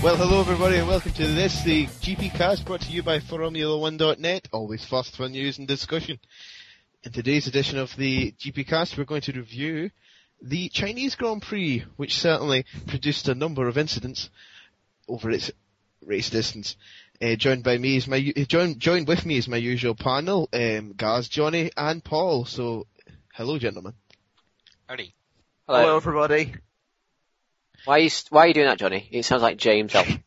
Well, hello everybody and welcome to this, the GP Cast, brought to you by Formula1.net, always fast for news and discussion. In today's edition of the GP Cast, we're going to review the Chinese Grand Prix, which certainly produced a number of incidents over its race distance. Joined with me is my usual panel, Gaz, Johnny and Paul. So, hello gentlemen. Howdy. Hello everybody. Why are you doing that, Johnny? It sounds like James Allen.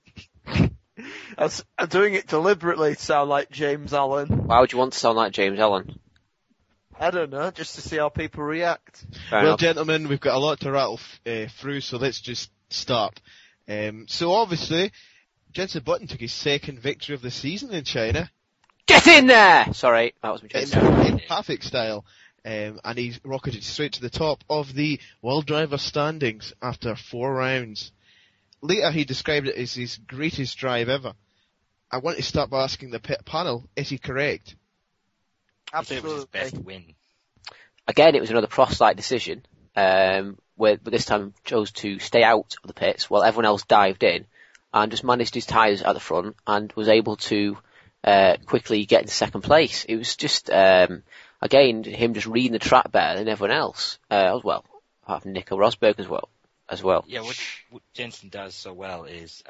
I'm doing it deliberately to sound like James Allen. Why would you want to sound like James Allen? I don't know, just to see how people react. Fair Well, enough. gentlemen, we've got a lot to rattle through, so let's just start. So obviously, Jenson Button took his second victory of the season in China. Get in there! Sorry, that was my joke. In perfect style. And he's rocketed straight to the top of the World Driver standings after 4 rounds. Later he described it as his greatest drive ever. I want to start by asking the panel, is he correct? I think it was his best win. Again, it was another Prost-like decision, but this time chose to stay out of the pits while everyone else dived in and just managed his tyres at the front and was able to quickly get into second place. It was just, again, him just reading the track better than everyone else, as well, apart from Nico Rosberg as well. Yeah, what Jenson does so well is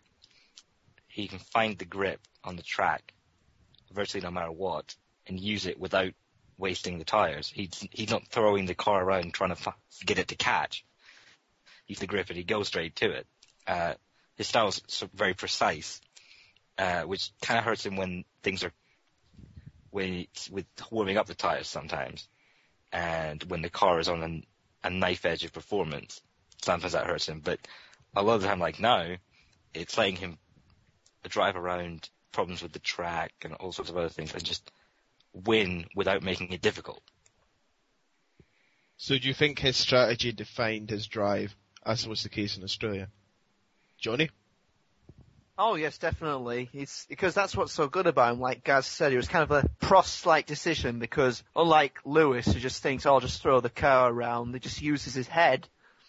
he can find the grip on the track virtually no matter what and use it without wasting the tyres. He's not throwing the car around trying to get it to catch. He's the grip and he goes straight to it. His style is very precise, which kind of hurts him when things are with warming up the tyres sometimes, and when the car is on a knife edge of performance, sometimes that hurts him. But a lot of the time, like now, it's letting him drive around problems with the track and all sorts of other things and just win without making it difficult. So do you think his strategy defined his drive, as was the case in Australia? Johnny? Oh yes, definitely. It's because that's what's so good about him. Like Gaz said, it was kind of a Prost-like decision because unlike Lewis, who just thinks, "Oh, I'll just throw the car around," he just uses his head.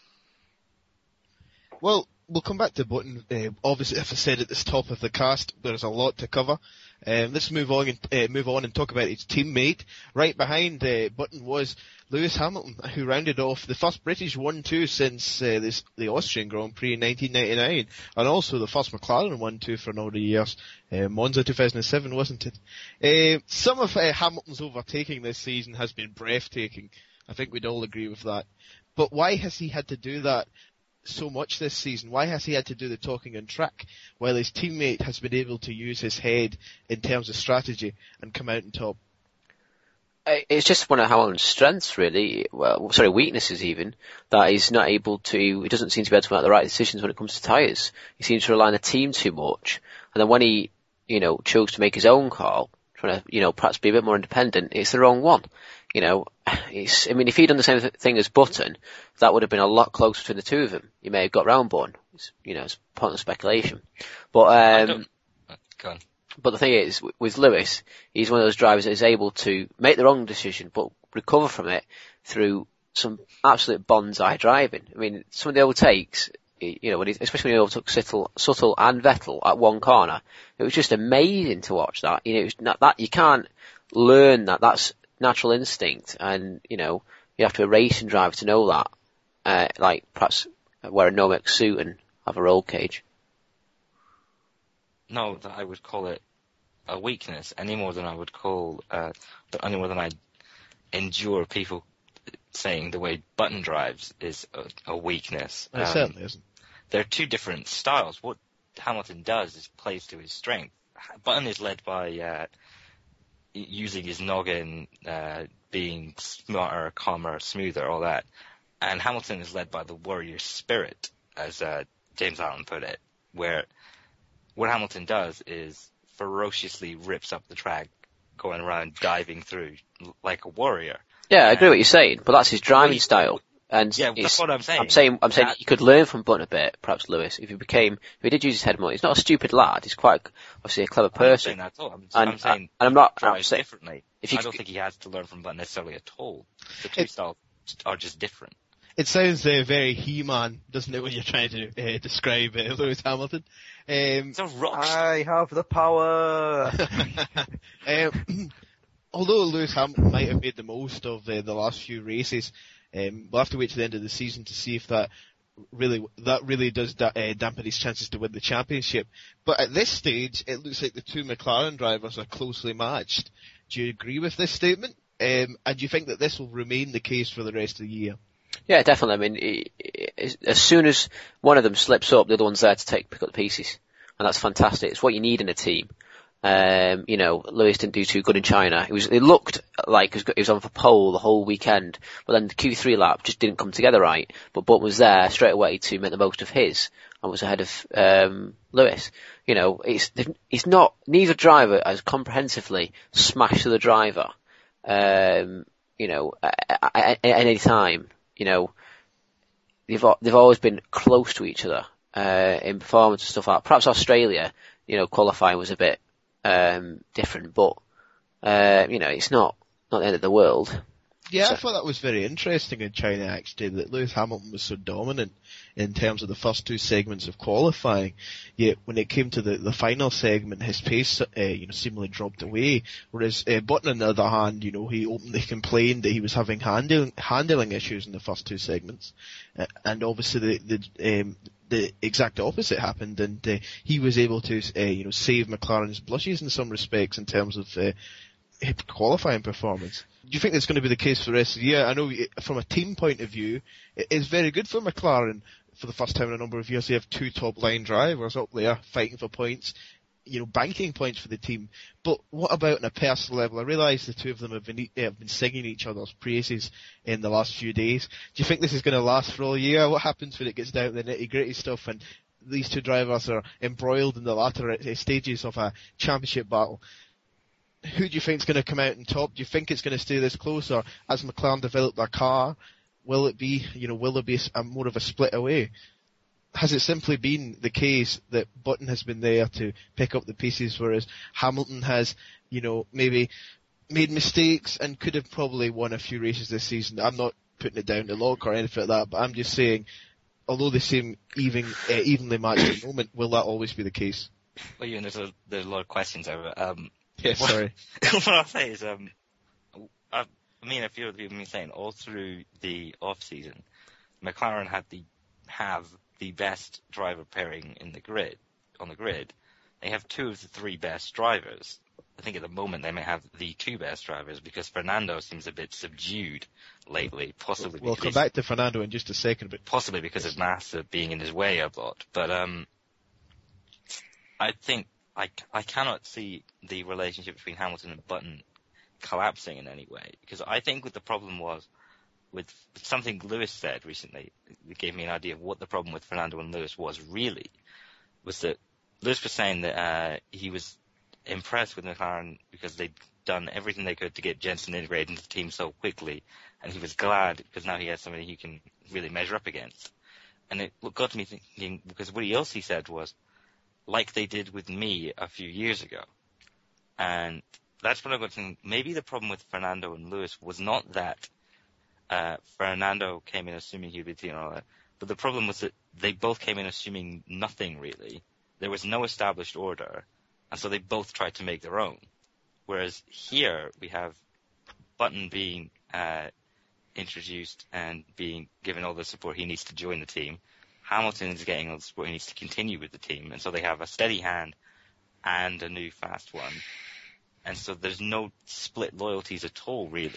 Well, we'll come back to Button. Obviously, as I said at the top of the cast, there's a lot to cover. Let's move on and talk about his teammate. Right behind Button was Lewis Hamilton, who rounded off the first British 1-2 since the Austrian Grand Prix in 1999, and also the first McLaren 1-2 for a number of years. Monza 2007, wasn't it? Some of Hamilton's overtaking this season has been breathtaking. I think we'd all agree with that. But why has he had to do that so much this season? Why has he had to do the talking on track while his teammate has been able to use his head in terms of strategy and come out on top? It's just one of Hamilton's strengths, really. Well, sorry, weaknesses even, that he's not able to, he doesn't seem to be able to make the right decisions when it comes to tyres. He seems to rely on the team too much. And then when he, chose to make his own call, trying to, perhaps be a bit more independent, it's the wrong one. If he'd done the same thing as Button, that would have been a lot closer between the two of them. He may have got round Button. It's pointless speculation. But, Go on. But the thing is, with Lewis, he's one of those drivers that is able to make the wrong decision, but recover from it through some absolute bonsai driving. I mean, some of the overtakes, especially when he overtook Suttle and Vettel at one corner, it was just amazing to watch that. It was not that you can't learn that. That's natural instinct, and you have to be a racing driver to know that. Like perhaps wear a Nomex suit and have a roll cage. No, that I would call it a weakness any more than I would call, any more than I endure people saying the way Button drives is a weakness. It certainly isn't. There are two different styles. What Hamilton does is plays to his strength. Button is led by using his noggin, being smarter, calmer, smoother, all that. And Hamilton is led by the warrior spirit, as James Allen put it, where what Hamilton does is ferociously rips up the track, going around diving through like a warrior. Yeah, I agree with what you're saying, but that's his driving style. And yeah, that's what I'm saying. I'm saying you could learn from Button a bit, perhaps Lewis, if he did use his head more. He's not a stupid lad. He's quite obviously a clever person. I'm not saying that at all. I'm saying I'm not drives saying differently. I don't think he has to learn from Button necessarily at all. The two styles are just different. It sounds very He-Man, doesn't it, when you're trying to describe Lewis Hamilton? It's a rock. I have the power. Although Lewis Hamilton might have made the most of the last few races, we'll have to wait to the end of the season to see if that really does dampen his chances to win the championship. But at this stage, it looks like the two McLaren drivers are closely matched. Do you agree with this statement? And do you think that this will remain the case for the rest of the year? Yeah, definitely. I mean, as soon as one of them slips up, the other one's there to pick up the pieces. And that's fantastic. It's what you need in a team. Lewis didn't do too good in China. It looked like he was on for pole the whole weekend, but then the Q3 lap just didn't come together right. But Button was there straight away to make the most of his and was ahead of Lewis. Neither driver has comprehensively smashed the driver. At any time. They've always been close to each other in performance and stuff like that. Perhaps Australia, qualifying was a bit different, but it's not the end of the world. Yeah, So. I thought that was very interesting in China, actually, that Lewis Hamilton was so dominant in terms of the first two segments of qualifying. Yet when it came to the final segment, his pace, seemingly dropped away. Whereas Button, on the other hand, he openly complained that he was having handling issues in the first two segments, and obviously the exact opposite happened, and he was able to save McLaren's blushes in some respects in terms of qualifying performance. Do you think that's going to be the case for the rest of the year? I know from a team point of view, it's very good for McLaren. For the first time in a number of years, they have two top line drivers up there fighting for points, banking points for the team. But what about on a personal level? I realise the two of them have been singing each other's praises in the last few days. Do you think this is going to last for all year? What happens when it gets down to the nitty-gritty stuff and these two drivers are embroiled in the latter stages of a championship battle? Who do you think is going to come out on top? Do you think it's going to stay this close, or as McLaren develop their car, will there be more of a split away? Has it simply been the case that Button has been there to pick up the pieces, whereas Hamilton has, maybe made mistakes and could have probably won a few races this season? I'm not putting it down to luck or anything like that, but I'm just saying, although they seem evenly matched at the moment, will that always be the case? Well, there's a lot of questions over. Yeah, sorry. What I'll say is, a few of the people have been saying all through the off season, McLaren have the best driver pairing on the grid. They have two of the three best drivers. I think at the moment they may have the two best drivers because Fernando seems a bit subdued lately, possibly. We'll come back to Fernando in just a second, but possibly because of Massa being in his way a lot. But I think I cannot see the relationship between Hamilton and Button collapsing in any way, because I think what the problem was with something Lewis said recently, it gave me an idea of what the problem with Fernando and Lewis was that Lewis was saying that he was impressed with McLaren because they'd done everything they could to get Jensen integrated into the team so quickly, and he was glad because now he has somebody he can really measure up against. And it got to me thinking, because what else he said was, like they did with me a few years ago. And that's what I got to think. Maybe the problem with Fernando and Lewis was not that Fernando came in assuming he'd be the team and all that, but the problem was that they both came in assuming nothing really. There was no established order, and so they both tried to make their own. Whereas here we have Button being introduced and being given all the support he needs to join the team. Hamilton is getting all the support he needs to continue with the team, and so they have a steady hand and a new fast one. And so there's no split loyalties at all, really.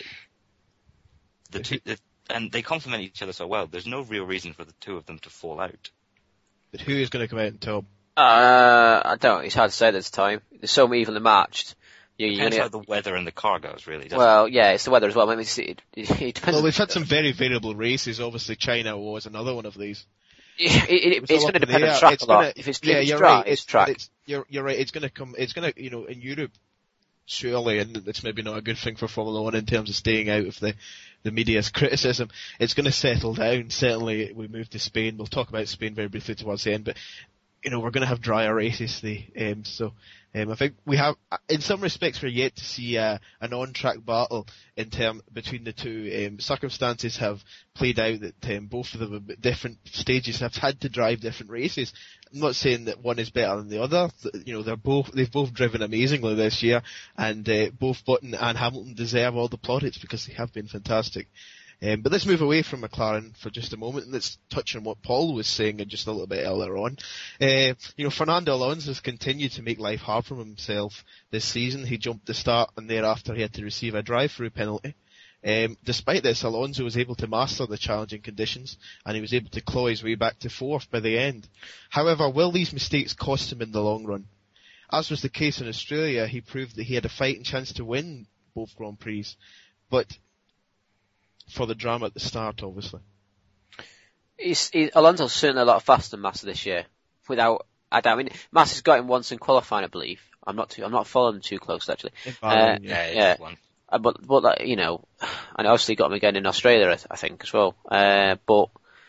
And they complement each other so well. There's no real reason for the two of them to fall out. But who is going to come out on top? I don't. It's hard to say this time. They're so evenly matched. Depends how the weather and the car goes, really. Yeah, it's the weather as well. I mean, it depends. Well, we've had some very variable races. Obviously, China was another one of these. It's going to depend on the track a lot. If it's dry, it's track. You're right. It's going to, in Europe, surely, and it's maybe not a good thing for Formula One in terms of staying out of the media's criticism. It's going to settle down. Certainly, we move to Spain. We'll talk about Spain very briefly towards the end, but we're going to have drier races. I think we have, in some respects, we're yet to see an on-track battle between the two. Circumstances have played out that both of them at different stages have had to drive different races. I'm not saying that one is better than the other. They've both driven amazingly this year, and both Button and Hamilton deserve all the plaudits because they have been fantastic. But let's move away from McLaren for just a moment and let's touch on what Paul was saying just a little bit earlier on. Fernando Alonso has continued to make life hard for himself this season. He jumped the start and thereafter he had to receive a drive-through penalty. Despite this, Alonso was able to master the challenging conditions and he was able to claw his way back to fourth by the end. However, will these mistakes cost him in the long run? As was the case in Australia, he proved that he had a fighting chance to win both Grand Prix, but for the drama at the start, obviously. Alonso's certainly a lot faster than Massa this year, without a doubt. I mean, Massa's got him once in qualifying, I believe. I'm not following him too close actually. One. But and obviously got him again in Australia, I think as well. But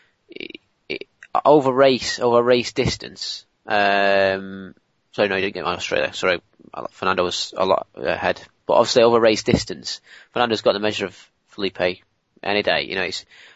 over race distance. Sorry, no, he didn't get him in Australia. Sorry, Fernando was a lot ahead. But obviously over race distance, Fernando's got the measure of Felipe any day.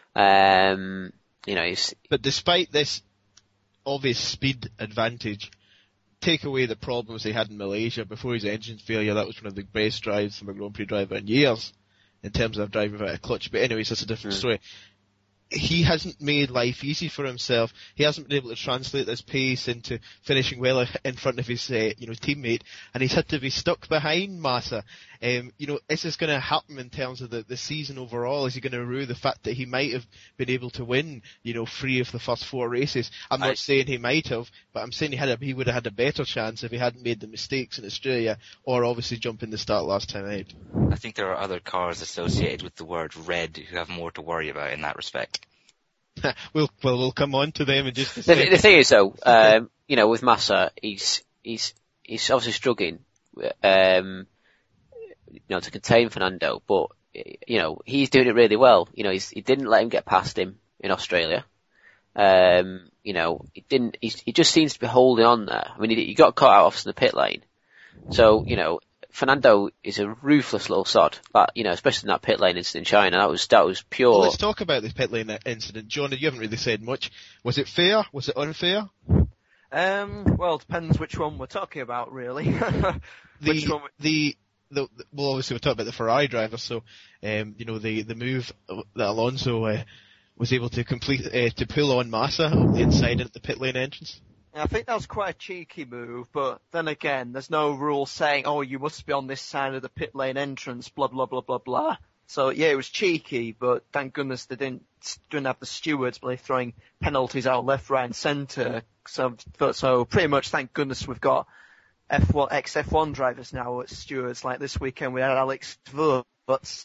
But despite this obvious speed advantage, take away the problems they had in Malaysia before his engine failure. That was one of the best drives from a Grand Prix driver in years in terms of driving without a clutch. But anyways, that's a different story. He hasn't made life easy for himself. He hasn't been able to translate this pace into finishing well in front of his, teammate, and he's had to be stuck behind Massa. Is this going to happen in terms of the season overall? Is he going to rue the fact that he might have been able to win, 3 of the first 4 races? I'm not saying he might have, but I'm saying he would have had a better chance if he hadn't made the mistakes in Australia, or obviously jumping the start last time out. I think there are other cars associated with the word red who have more to worry about in that respect. We'll come on to them in just a second. The thing is though, with Massa, he's obviously struggling, to contain Fernando, but, he's doing it really well. He didn't let him get past him in Australia. He just seems to be holding on there. I mean, he got caught out off in the pit lane. So, Fernando is a ruthless little sod, but, especially in that pit lane incident in China, that was pure. Well, let's talk about the pit lane incident. John, you haven't really said much. Was it fair? Was it unfair? Well, it depends which one we're talking about, really. Well, obviously we're talking about the Ferrari driver, so, the move that Alonso, was able to complete, to pull on Massa on the inside at the pit lane entrance. I think that was quite a cheeky move, but then again, there's no rule saying, you must be on this side of the pit lane entrance, blah, blah, blah, blah, blah. So yeah, it was cheeky, but thank goodness they didn't have the stewards throwing penalties out left, right and centre. So pretty much thank goodness we've got ex-F1 drivers now as stewards. Like this weekend we had Alex Tvur, but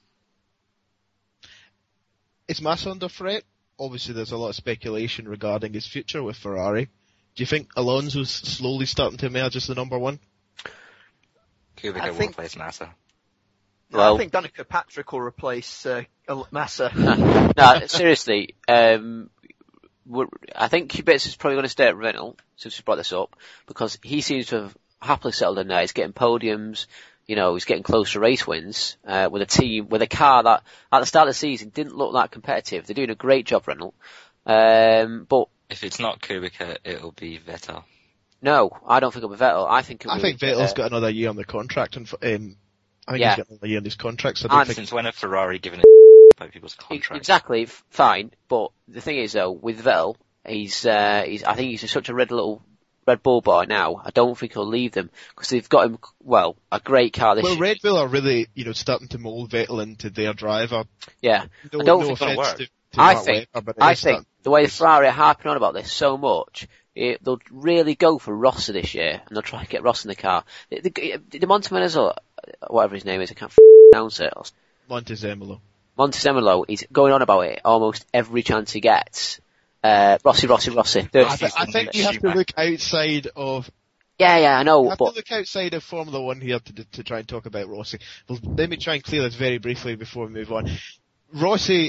is Massa under threat? Obviously there's a lot of speculation regarding his future with Ferrari. Do you think Alonso's slowly starting to emerge as the number one? Kubica will replace Massa. Well, I think Danica Patrick will replace Massa. No, seriously, I think Kubica is probably going to stay at Renault, since we brought this up, because he seems to have happily settled in there. He's getting podiums, he's getting close to race wins, with a car that at the start of the season didn't look that competitive. They're doing a great job, Renault. But if it's not Kubica, it'll be Vettel. No, I don't think it'll be Vettel. I think Vettel's got another year on the contract, and he's got another year on his contract. So since when have Ferrari given about people's contracts? Exactly, fine. But the thing is, though, with Vettel, I think he's such a Red Bull boy now. I don't think he'll leave them because they've got him, a great car this year. Well, Red Bull are really, starting to mould Vettel into their driver. Yeah. I don't think it'll work. I think the way the Ferrari are harping on about this so much, they'll really go for Rossi this year, and they'll try to get Rossi in the car. The Montezemolo, whatever his name is, I can't pronounce it. Montezemolo is going on about it almost every chance he gets. Rossi. I think you have to look outside of. Yeah, I know. You have to look outside of Formula 1 here to try and talk about Rossi. Well, let me try and clear this very briefly before we move on.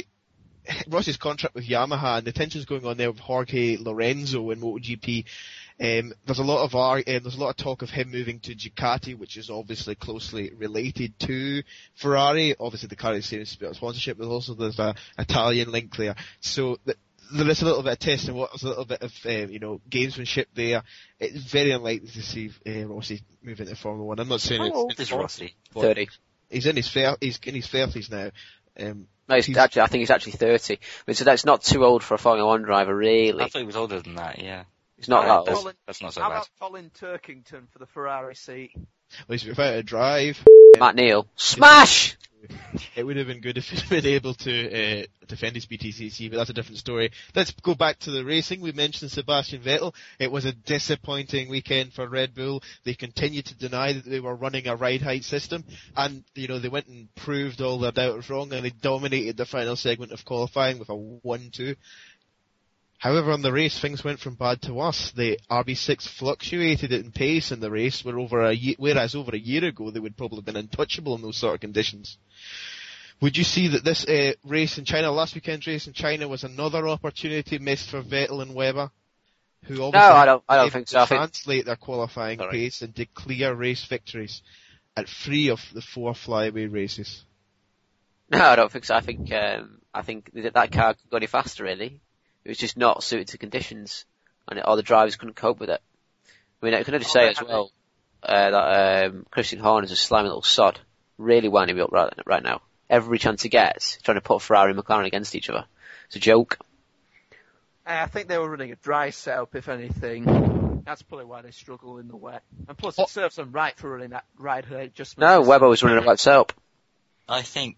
Rossi's contract with Yamaha and the tensions going on there with Jorge Lorenzo in MotoGP. There's a lot of talk of him moving to Ducati, which is obviously closely related to Ferrari. Obviously, the car is the same sponsorship, but also there's a Italian link there. So there is a little bit of testing, there's a little bit of gamesmanship there. It's very unlikely to see Rossi move into Formula One. I'm not saying How old is Rossi? 30. He's in his 30s now. No, I think he's actually 30. I mean, so that's not too old for a Formula One driver, really. I thought he was older than that, yeah. He's not that old. That's not so How bad. about Colin Turkington for the Ferrari seat? Well, he's without a drive. Matt Neal. Smash! It would have been good if he'd been able to defend his BTCC, but that's a different story. Let's go back to the racing. We mentioned Sebastian Vettel. It was a disappointing weekend for Red Bull. They continued to deny that they were running a ride height system, and they went and proved all their doubters wrong, and they dominated the final segment of qualifying with a 1-2. However, on the race, things went from bad to worse. The RB6 fluctuated in pace in the race, whereas over a year ago they would probably have been untouchable in those sort of conditions. Would you see that this race in China, last weekend's race in China, was another opportunity missed for Vettel and Weber, who obviously I don't think so. translate their qualifying pace into clear race victories at 3 of the 4 flyaway races? No, I don't think so. I think that car could go any faster, really. It was just not suited to conditions, or the drivers couldn't cope with it. I mean, I can just say as well that Christian Horner's a slimy little sod, really winding me up right now. Every chance he gets, trying to put Ferrari and McLaren against each other. It's a joke. I think they were running a dry setup, if anything. That's probably why they struggle in the wet. And plus, it serves them right for running that ride height adjustment. No, Webber was running a wet setup. I think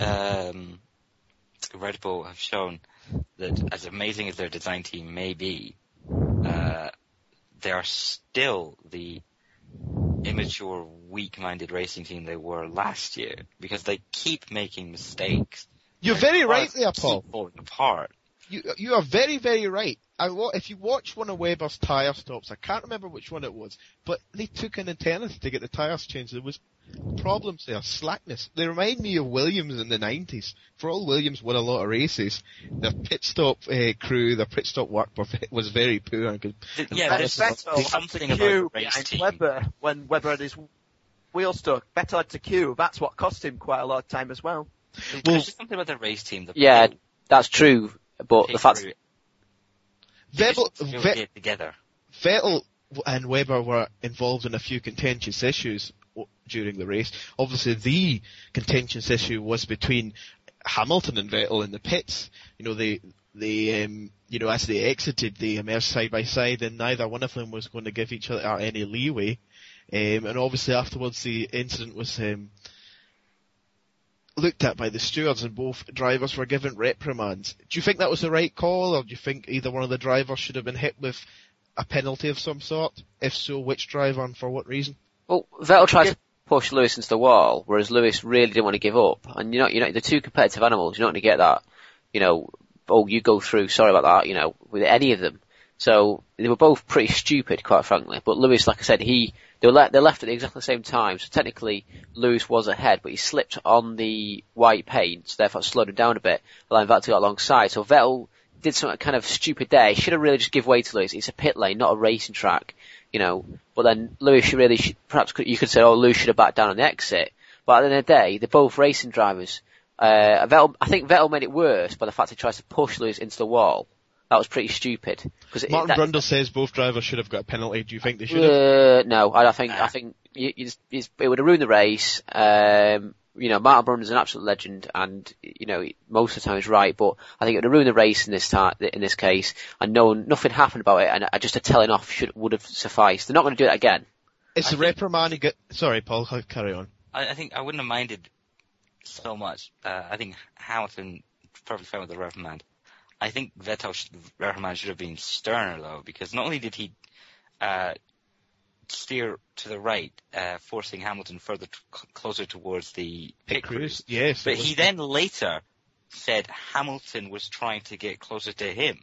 Red Bull have shown that as amazing as their design team may be, they are still the immature, weak-minded racing team they were last year, because they keep making mistakes. You're very right there, Paul. Keep falling apart. You are very, very right. If you watch one of Webber's tyre stops, I can't remember which one it was, but they took an eternity to get the tyres changed. There was problems there, slackness. They remind me of Williams in the 90s. For all Williams won a lot of races, their pit stop crew, their pit stop work was very poor. Yeah, there's something about the race team. Webber, when Webber had his wheel stuck, Vettel had to queue. That's what cost him quite a lot of time as well. There's just something about the race team. Yeah, that's true, but the fact... Vettel and Webber were involved in a few contentious issues during the race. Obviously, the contentious issue was between Hamilton and Vettel in the pits. As they exited, they emerged side by side, and neither one of them was going to give each other any leeway. And obviously, afterwards, the incident was looked at by the stewards, and both drivers were given reprimands. Do you think that was the right call, or do you think either one of the drivers should have been hit with a penalty of some sort? If so, which driver and for what reason? Well, Vettel tried to push Lewis into the wall, whereas Lewis really didn't want to give up. And they're two competitive animals. You're not going to get that, you go through, sorry about that, with any of them. So they were both pretty stupid, quite frankly. But Lewis, like I said, they left at exactly the same time. So technically, Lewis was ahead, but he slipped on the white paint, so therefore it slowed him down a bit, allowing Vettel to go alongside. So Vettel did some kind of stupid there. He should have really just give way to Lewis. It's a pit lane, not a racing track, But then Lewis you could say, Lewis should have backed down on the exit. But at the end of the day, they're both racing drivers. I think Vettel made it worse by the fact he tries to push Lewis into the wall. That was pretty stupid. Martin Brundle says both drivers should have got a penalty. Do you think they should have? No, I think it would have ruined the race. Martin Brundle's an absolute legend, and most of the time he's right. But I think it would have ruined the race in this case, and nothing happened about it. And just a telling off would have sufficed. They're not going to do that again. It's the reprimand. Sorry, Paul. Carry on. I think I wouldn't have minded so much. I think Hamilton probably fine with the reprimand. I think Vettel's reprimand should have been sterner, though, because not only did he steer to the right, forcing Hamilton further closer towards the pit crews, yes, but he then later said Hamilton was trying to get closer to him.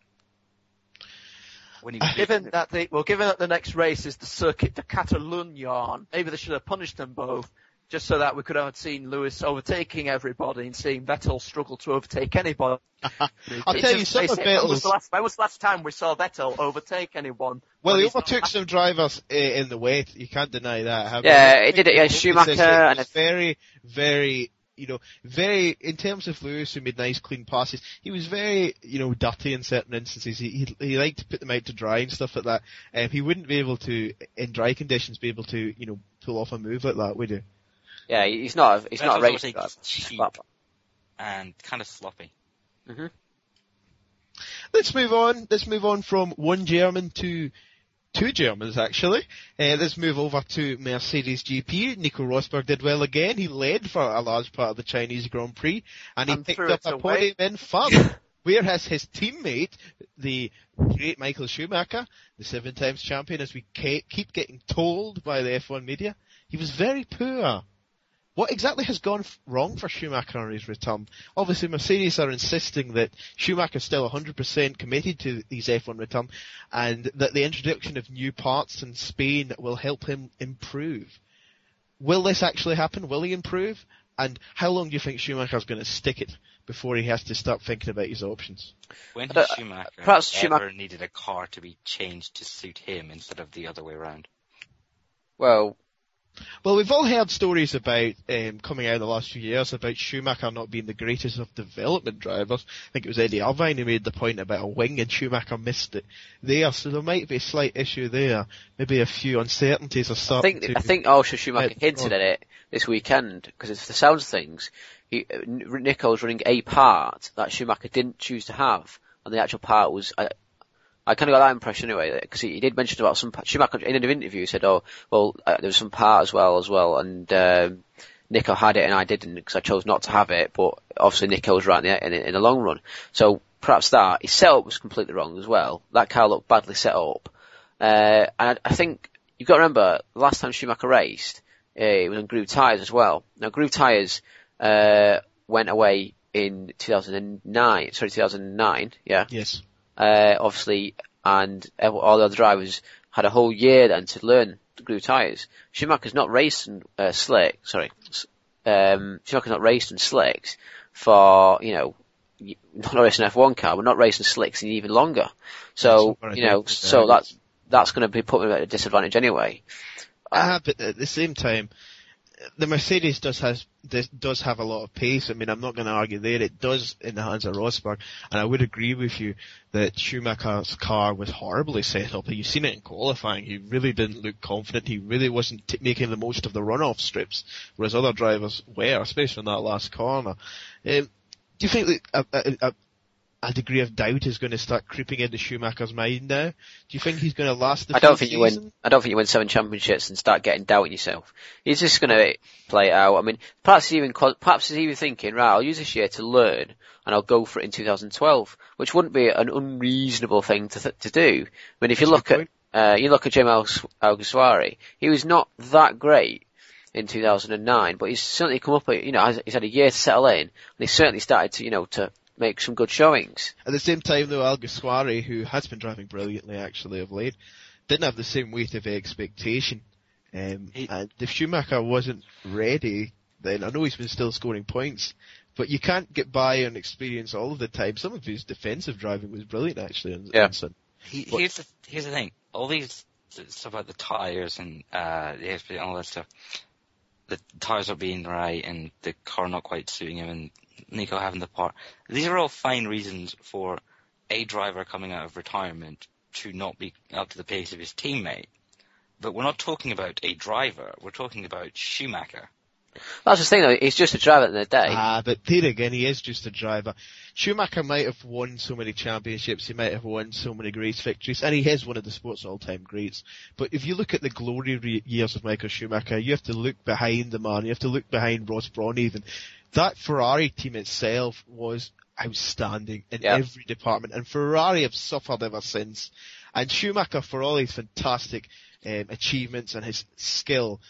Given that the next race is the Circuit de Catalunya, maybe they should have punished them both. just so that we could have seen Lewis overtaking everybody and seeing Vettel struggle to overtake anybody. I'll tell you, some of Vettel's... When was the last time we saw Vettel overtake anyone? Well, he overtook some drivers in the wet. You can't deny that. Yeah, he did it. Yeah, Schumacher. And very, very, very, in terms of Lewis, who made nice, clean passes, he was very, dirty in certain instances. He liked to put them out to dry and stuff like that. He wouldn't be able to, in dry conditions, be able to, pull off a move like that, would he? Yeah, he's not a race driver. Cheap and kind of sloppy. Mm-hmm. Let's move on from one German to two Germans, actually. Let's move over to Mercedes GP. Nico Rosberg did well again. He led for a large part of the Chinese Grand Prix, and he picked up a podium in fun. Whereas his teammate, the great Michael Schumacher, the 7 times champion, as we keep getting told by the F1 media, he was very poor. What exactly has gone wrong for Schumacher on his return? Obviously, Mercedes are insisting that Schumacher's still 100% committed to his F1 return, and that the introduction of new parts in Spain will help him improve. Will this actually happen? Will he improve? And how long do you think Schumacher's going to stick it before he has to start thinking about his options? When did Schumacher needed a car to be changed to suit him instead of the other way around? Well, we've all heard stories about, coming out the last few years about Schumacher not being the greatest of development drivers. I think it was Eddie Irvine who made the point about a wing and Schumacher missed it there, so there might be a slight issue there. Maybe a few uncertainties are starting I think also Schumacher hinted at it this weekend, because it's the sounds of things. Nico's running a part that Schumacher didn't choose to have, and the actual part was, I kind of got that impression anyway, because he did mention about some, Schumacher in an interview said, there was some part as well, and Nico had it and I didn't, because I chose not to have it, but obviously Nico was right in the long run. So perhaps his setup was completely wrong as well. That car looked badly set up. And I think, you've got to remember, the last time Schumacher raced, it was on groove tyres as well. Now groove tyres, went away in 2009, yeah? Yes. Obviously, and all the other drivers had a whole year then to learn the groove tyres. Schumacher's not raced in slicks for, not racing an F1 car, but not racing slicks even longer. So, that's going to be put at a disadvantage anyway. But at the same time, the Mercedes does have a lot of pace. I mean, I'm not going to argue there. It does in the hands of Rosberg, and I would agree with you that Schumacher's car was horribly set up. You've seen it in qualifying. He really didn't look confident. He really wasn't making the most of the runoff strips, whereas other drivers were, especially in that last corner. Do you think that a degree of doubt is going to start creeping into Schumacher's mind now? Do you think he's going to last the season? I don't think you win 7 championships and start getting doubt in yourself. He's just going to play it out. I mean, perhaps he's even thinking, right, I'll use this year to learn and I'll go for it in 2012, which wouldn't be an unreasonable thing to do. I mean, if you look at Jaime Alguersuari, he was not that great in 2009, but he's certainly come up, he's had a year to settle in, and he's certainly started to make some good showings. At the same time, though, Alguersuari, who has been driving brilliantly actually of late, didn't have the same weight of expectation. And if Schumacher wasn't ready, then I know he's been still scoring points, but you can't get by on experience all of the time. Some of his defensive driving was brilliant actually. Here's the thing. All these stuff about the tyres and the ASP and all that stuff, the tyres are being right and the car not quite suiting him and Nico having the part. These are all fine reasons for a driver coming out of retirement to not be up to the pace of his teammate. But we're not talking about a driver. We're talking about Schumacher. That's the thing though, he's just a driver at the end of the day. But there again, he is just a driver. Schumacher might have won so many championships, he might have won so many race victories, and he is one of the sport's all-time greats. But if you look at the glory years of Michael Schumacher, you have to look behind the man, you have to look behind Ross Brawn even. That Ferrari team itself was outstanding in every department, and Ferrari have suffered ever since. And Schumacher, for all his fantastic achievements and his skill,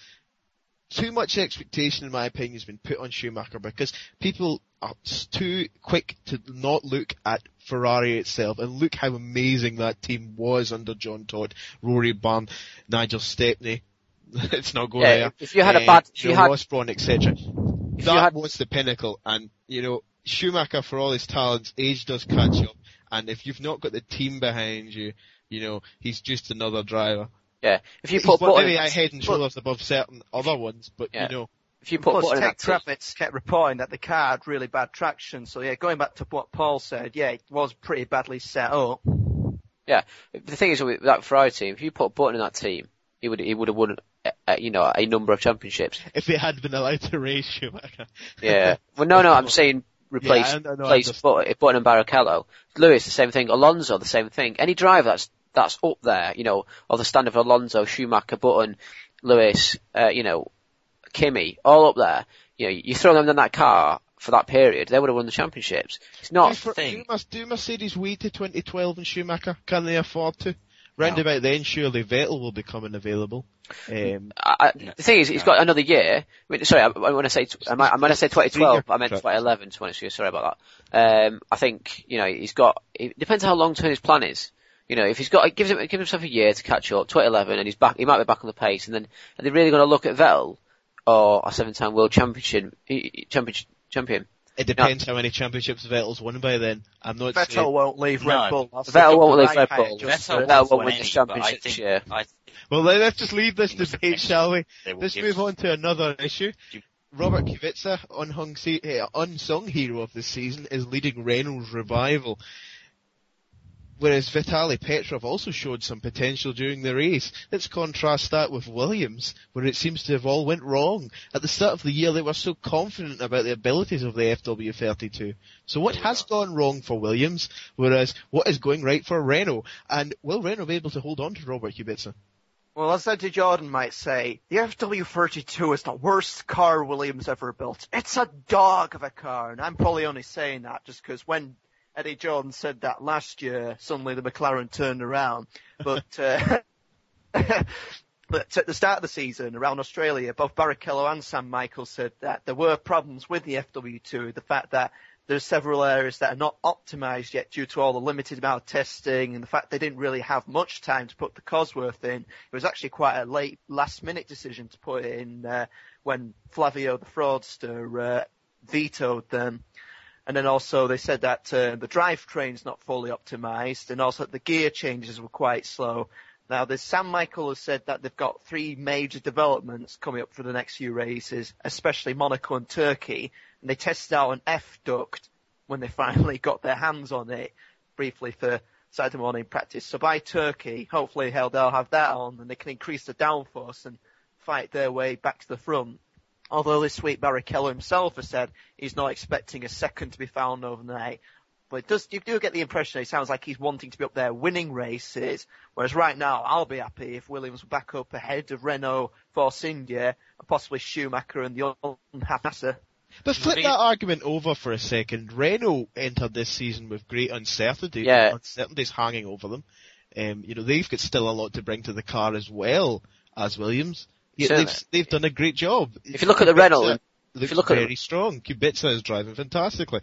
too much expectation, in my opinion, has been put on Schumacher because people are too quick to not look at Ferrari itself and look how amazing that team was under John Todt, Rory Byrne, Nigel Stepney. Let's not go Yeah, there. if you had a bad, if you you know, had, Ross Brawn, etc. if That you had, was the pinnacle, and you know, Schumacher, for all his talents, age does catch up, and if you've not got the team behind you, you know, he's just another driver. yeah, if you He's put Button, maybe a head and shoulders above certain other ones, but Yeah. you know, if you put Plus, Button in Tech that team, Kravitz kept reporting that the car had really bad traction. So yeah, going back to what Paul said, yeah, it was pretty badly set up. yeah. The thing is with that Ferrari team, if you put Button in that team, he would have won, you know, a number of championships. if they had been allowed to race Schumacher. Yeah. Well, no, I'm saying replace Button and Barrichello. Lewis, the same thing. Alonso, the same thing. Any driver that's up there, you know, of the standard of Alonso, Schumacher, Button, Lewis, you know, Kimi, all up there. You know, you throw them in that car for that period, they would have won the championships. It's not a thing. Do Mercedes wait to 2012 and Schumacher? Can they afford to? Round about then, surely Vettel will be coming available. The thing is, he's got another year. I mean, sorry, when I say 2012, I meant 2011. To be honest with you, sorry about that. I think, you know, it depends how long term his plan is. You know, if give himself a year to catch up, 2011, and he might be back on the pace, and then are they really going to look at Vettel or a 7-time world champion? It depends how many championships Vettel's won by then. I'm not saying... Vettel won't leave Red Bull. Vettel won't leave Red Bull. Vettel won't win the championships, yeah. Well, let's just leave this debate, shall we? Let's move on to another issue. Robert Kubica, unsung hero of the season, is leading Renault's revival. Whereas Vitaly Petrov also showed some potential during the race. Let's contrast that with Williams, where it seems to have all went wrong. At the start of the year, they were so confident about the abilities of the FW32. So what has gone wrong for Williams, whereas what is going right for Renault? And will Renault be able to hold on to Robert Kubica? Well, as Eddie Jordan might say, the FW32 is the worst car Williams ever built. It's a dog of a car, and I'm probably only saying that just because when Eddie Jordan said that last year, suddenly the McLaren turned around. But but at the start of the season, around Australia, both Barrichello and Sam Michael said that there were problems with the FW2, the fact that there's several areas that are not optimized yet due to all the limited amount of testing and the fact they didn't really have much time to put the Cosworth in. It was actually quite a late last-minute decision to put it in when Flavio the fraudster vetoed them. And then also they said that the drivetrain's not fully optimized, and also that the gear changes were quite slow. Now, Sam Michael has said that they've got 3 major developments coming up for the next few races, especially Monaco and Turkey. And they tested out an F-duct when they finally got their hands on it, briefly for Saturday morning practice. So by Turkey, hopefully they'll have that on, and they can increase the downforce and fight their way back to the front. Although this week Barrichello himself has said he's not expecting a second to be found overnight. But you do get the impression it sounds like he's wanting to be up there winning races, whereas right now I'll be happy if Williams were back up ahead of Renault, Force India, and possibly Schumacher and the unhappy Massa. But flip that argument over for a second. Renault entered this season with great uncertainty. Yeah. Uncertainty's hanging over them. You know, they've got still a lot to bring to the car as well as Williams. Yeah, they've done a great job. If you look at the Renault, very strong. Kubica is driving fantastically.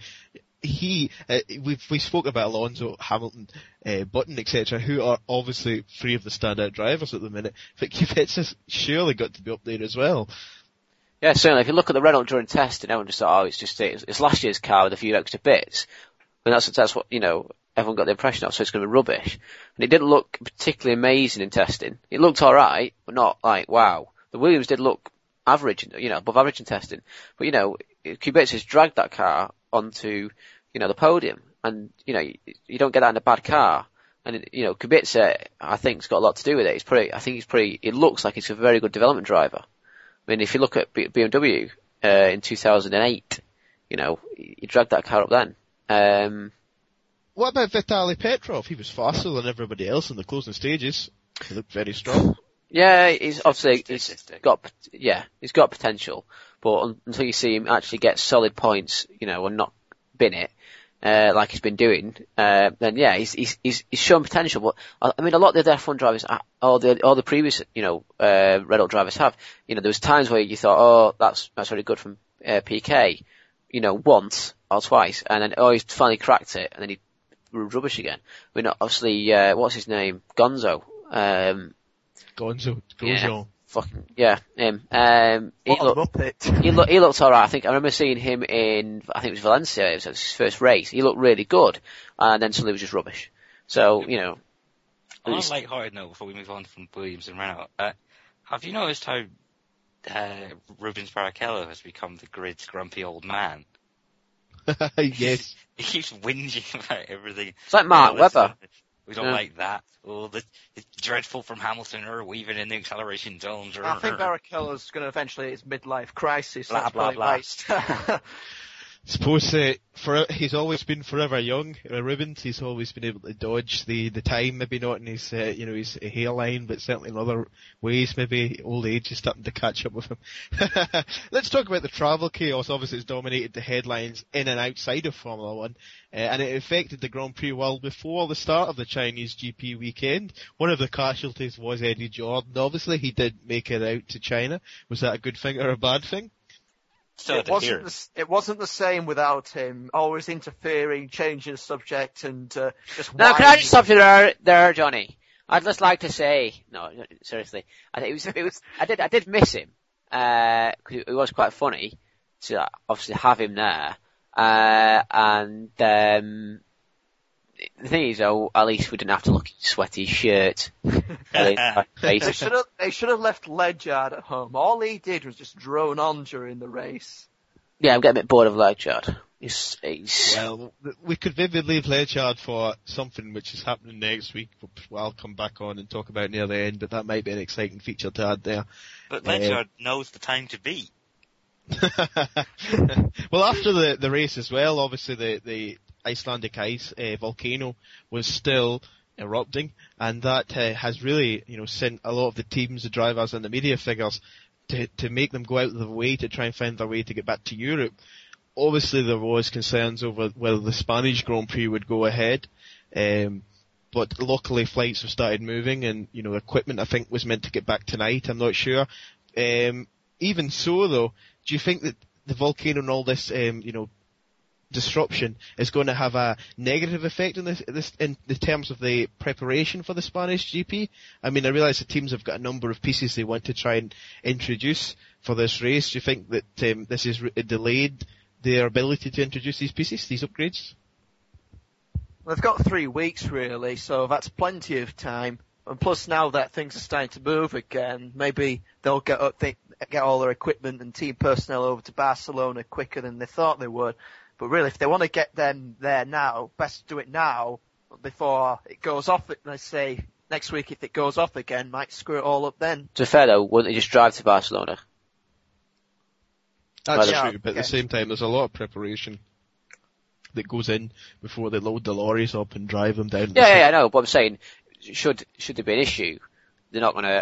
We spoke about Alonso, Hamilton, Button, etc., who are obviously 3 of the standout drivers at the minute. But Kubica's surely got to be up there as well. Yeah, certainly. If you look at the Renault during testing, everyone just thought, it's last year's car with a few extra bits. I mean, that's what, you know, everyone got the impression of, so it's going to be rubbish. And it didn't look particularly amazing in testing. It looked alright, but not like, wow. The Williams did look average, you know, above average in testing. But, you know, Kubica's dragged that car onto, you know, the podium. And, you know, you don't get that in a bad car. And, you know, Kubica, I think, has got a lot to do with it. It looks like he's a very good development driver. I mean, if you look at BMW, in 2008, you know, he dragged that car up then. What about Vitaly Petrov? He was faster than everybody else in the closing stages. He looked very strong. Yeah, he's got potential, but until you see him actually get solid points, you know, and not bin it, like he's been doing, then yeah, he's shown potential. But I mean, a lot of the other F1 drivers, all the previous, you know, Red Bull drivers have, you know, there was times where you thought, oh, that's really good from PK, you know, once or twice, and then he's finally cracked it, and then he rubbish again. I mean, obviously, what's his name, Grosjean. Grosjean. Fucking, yeah, him. He What a looked, muppet. he looked alright. I remember seeing him in, I think it was Valencia, it was his first race. He looked really good. And then suddenly it was just rubbish. So, you know. On a light-hearted note, before we move on from Williams and Renault, have you noticed how Rubens Barrichello has become the grid's grumpy old man? Yes. He keeps whinging about everything. It's like Mark Webber. We don't like that. Oh, it's dreadful from Hamilton or weaving in the acceleration zones. I think Barrichello's going to eventually hit his midlife crisis. Blah, That's blah, probably blah. Suppose he's always been forever young. Rubens, he's always been able to dodge the time, maybe not in his his hairline, but certainly in other ways. Maybe old age is starting to catch up with him. Let's talk about the travel chaos. Obviously, it's dominated the headlines in and outside of Formula One, and it affected the Grand Prix well before the start of the Chinese GP weekend. One of the casualties was Eddie Jordan. Obviously, he did make it out to China. Was that a good thing or a bad thing? It wasn't the same without him, always interfering, changing the subject, and just. Now, can I just stop you there, Johnny? I'd just like to say, no, seriously, I did miss him, cause it was quite funny to obviously have him there, and the thing is, though, at least we didn't have to look at his sweaty shirt. They should have left Ledyard at home. All he did was just drone on during the race. Yeah, I'm getting a bit bored of Ledyard. Well, we could maybe leave Ledyard for something which is happening next week, which I'll come back on and talk about near the end, but that might be an exciting feature to add there. But Ledyard knows the time to beat. Well, after the race as well, obviously the Icelandic ice volcano was still erupting, and that has really, sent a lot of the teams, the drivers, and the media figures to make them go out of their way to try and find their way to get back to Europe. Obviously, there was concerns over whether the Spanish Grand Prix would go ahead, but luckily flights have started moving, and equipment I think was meant to get back tonight. I'm not sure. Even so, though, do you think that the volcano and all this, disruption is going to have a negative effect on this in the terms of the preparation for the Spanish GP? I mean, I realise the teams have got a number of pieces they want to try and introduce for this race. Do you think that this has delayed their ability to introduce these pieces, these upgrades? Well, they've got 3 weeks really, so that's plenty of time. And plus, now that things are starting to move again, maybe they'll get all their equipment and team personnel over to Barcelona quicker than they thought they would. But really, if they want to get them there now, best do it now before it goes off. Let's say next week, if it goes off again, might screw it all up then. To be fair though, wouldn't they just drive to Barcelona? That's true, but at the same time, there's a lot of preparation that goes in before they load the lorries up and drive them down. Yeah, I know. But I'm saying, should there be an issue, the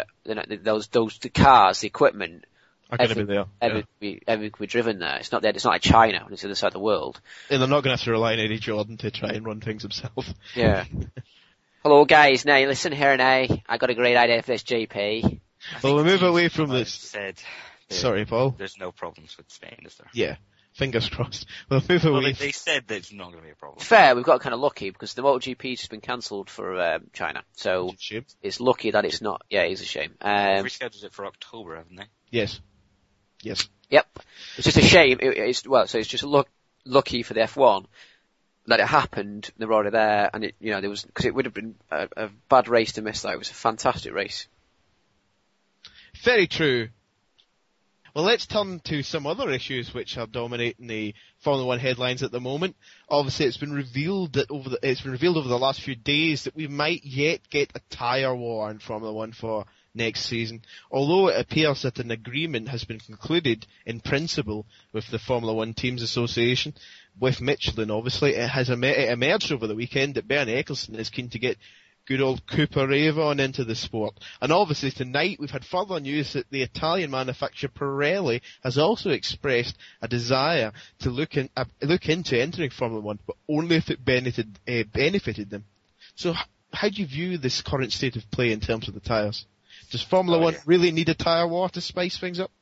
cars, the equipment, are going to be there. Everything can be driven there. It's not there. It's not like China when it's the other side of the world. And they're not going to have to rely on Eddie Jordan to try and run things himself. Yeah. Hello guys, now listen here now. I got a great idea for this GP. Well, we move away from this. Sorry, Paul. There's no problems with Spain, is there? Yeah. Fingers crossed. We'll move away. Well, they said that it's not going to be a problem. Fair, we've got kind of lucky because the MotoGP's just been cancelled for China. So it's lucky that it's not. Yeah, it's a shame. They've rescheduled it for October, haven't they? Yes. Yep. It's just a shame. It's just lucky for the F1 that it happened. They were already there, and there was, because it would have been a bad race to miss that. It was a fantastic race. Very true. Well, let's turn to some other issues which are dominating the Formula One headlines at the moment. Obviously, it's been revealed over the last few days that we might yet get a tyre war in Formula One for next season. Although it appears that an agreement has been concluded in principle with the Formula One Teams Association, with Michelin obviously, it has emerged over the weekend that Bernie Eccleston is keen to get good old Cooper Avon into the sport. And obviously tonight we've had further news that the Italian manufacturer Pirelli has also expressed a desire to look into entering Formula One, but only if it benefited them. So how do you view this current state of play in terms of the tyres? Does Formula One really need a tyre war to spice things up?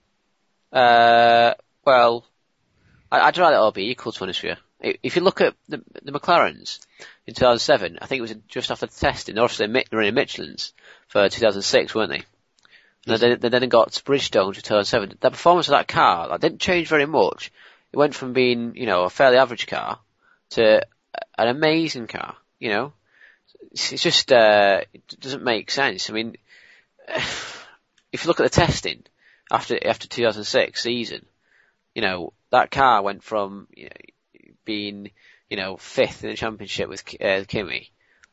Well, I'd rather it all be equal, to be honest with you. If you look at the McLarens in 2007, I think it was just after the testing. They're obviously running Michelin's for 2006, weren't they? And they then got to Bridgestone to turn 7. The performance of that car, that didn't change very much. It went from being, a fairly average car to an amazing car, It's just, it doesn't make sense. I mean, if you look at the testing after 2006 season, that car went from, being, 5th in the championship with Kimi,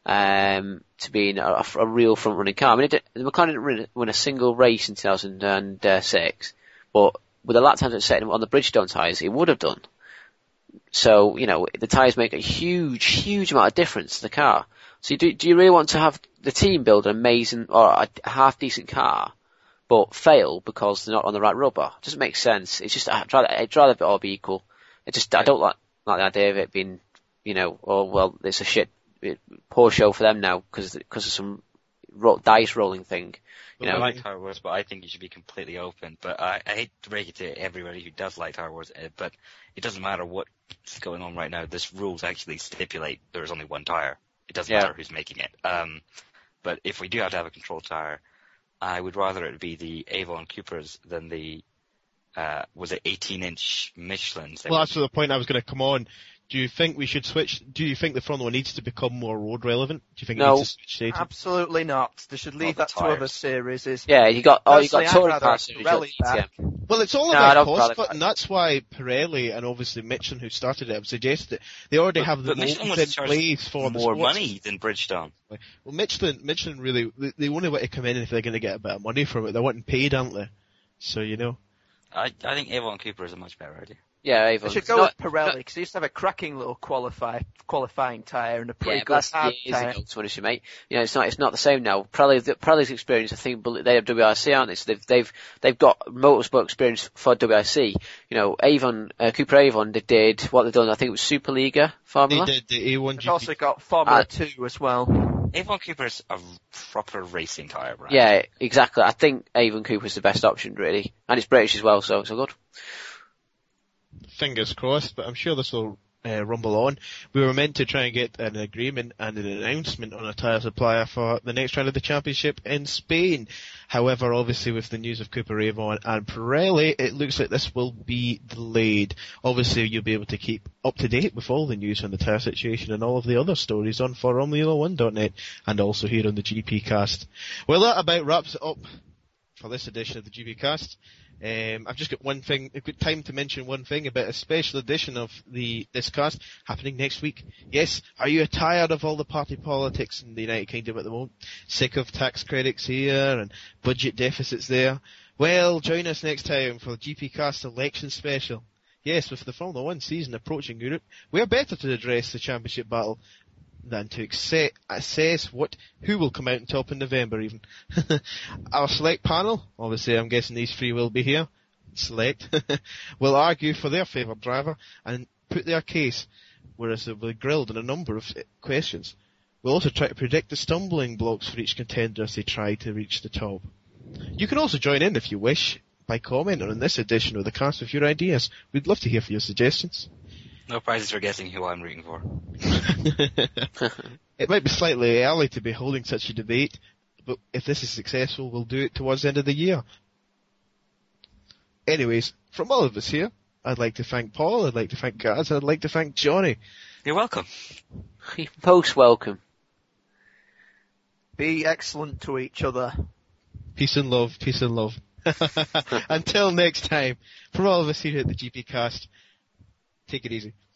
to being a real front running car. I mean, the McLaren didn't win a single race in 2006, but with the lap times it set on the Bridgestone tyres, it would have done. So, the tyres make a huge amount of difference to the car. So do you really want to have the team build an amazing or a half decent car, but fail because they're not on the right rubber? It doesn't make sense. It's just, I'd rather it all be equal. I don't like the idea of it being, it's a poor show for them now because of some dice rolling thing. I like Star Wars, but I think it should be completely open. But I hate to break it to everybody who does like Star Wars, but it doesn't matter what's going on right now. This rules actually stipulate there's only one tire. It doesn't matter who's making it. But if we do have to have a control tire, I would rather it be the Avon Coopers than the, was it 18-inch Michelins? Well, that's the point I was going to come on. Do you think we should switch? Do you think the front one needs to become more road relevant? Do you think it needs to switch status? Absolutely not. They should leave that to other series. You got Touring Car Series. Well, it's all about cost, but and that's why Pirelli and obviously Michelin, who started it, have suggested it. They already have the molds in place for more money than Bridgestone. Well, Michelin really, they only want to come in if they're going to get a bit of money from it. They're wanting paid, aren't they? So, I think Avon Cooper is a much better idea. Yeah, Avon. They should go with Pirelli because they used to have a cracking little qualifying tyre and a pretty good hard tyre. Mate. It's not the same now. Pirelli's experience, I think, they have WRC, aren't they? So they've got motorsport experience for WRC. Avon, Cooper Avon, they did what they've done. I think it was Superliga Formula. They did the A1 GP. They've also got Formula 2 as well. Avon Cooper's a proper racing tyre brand. Yeah, exactly. I think Avon Cooper's the best option, really, and it's British as well, so good. Fingers crossed, but I'm sure this will rumble on. We were meant to try and get an agreement and an announcement on a tyre supplier for the next round of the championship in Spain. However, obviously with the news of Cooper Avon and Pirelli, it looks like this will be delayed. Obviously you'll be able to keep up to date with all the news on the tyre situation and all of the other stories on Formula1.net and also here on the GP Cast. Well, that about wraps it up for this edition of the GP Cast. I've just got one thing, a good time to mention one thing about a special edition of this cast happening next week. Yes, are you tired of all the party politics in the United Kingdom at the moment? Sick of tax credits here and budget deficits there? Well, join us next time for the GP Cast election special. Yes, with the Formula 1 season approaching Europe, we are better to address the championship battle than to assess who will come out on top in November even. Our select panel, obviously I'm guessing these three will be here, select, will argue for their favoured driver and put their case, whereas they'll be grilled on a number of questions. We'll also try to predict the stumbling blocks for each contender as they try to reach the top. You can also join in if you wish by commenting on this edition of the cast with your ideas. We'd love to hear for your suggestions. No prizes for guessing who I'm rooting for. It might be slightly early to be holding such a debate, but if this is successful, we'll do it towards the end of the year. Anyways, from all of us here, I'd like to thank Paul, I'd like to thank Gaz, and I'd like to thank Johnny. You're welcome. You're most welcome. Be excellent to each other. Peace and love, peace and love. Until next time, from all of us here at the GP Cast, take it easy.